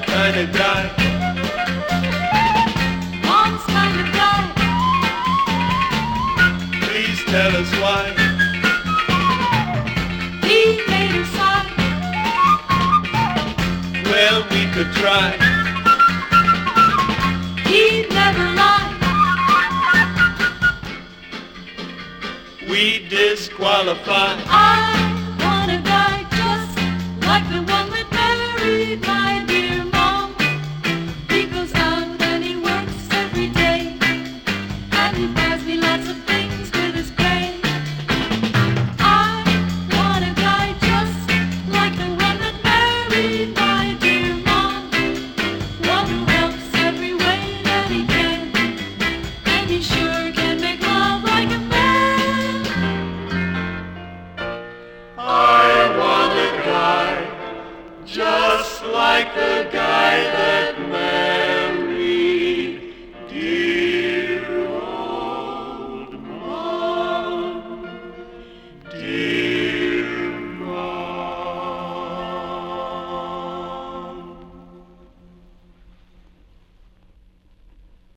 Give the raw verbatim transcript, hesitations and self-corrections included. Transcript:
kind of guy. Mom's kind of guy. Please tell us why. He made her sigh. Well, we could try. He'd never lie. We disqualify. I want a guy just like the one that married my dear mom. He goes out and he works every day, and he buys me lots of things with his pay. I want a guy just like the one that married my dear mom. One who helps every way that he can, and he sure can make love like a man. I want a guy just like the guy that married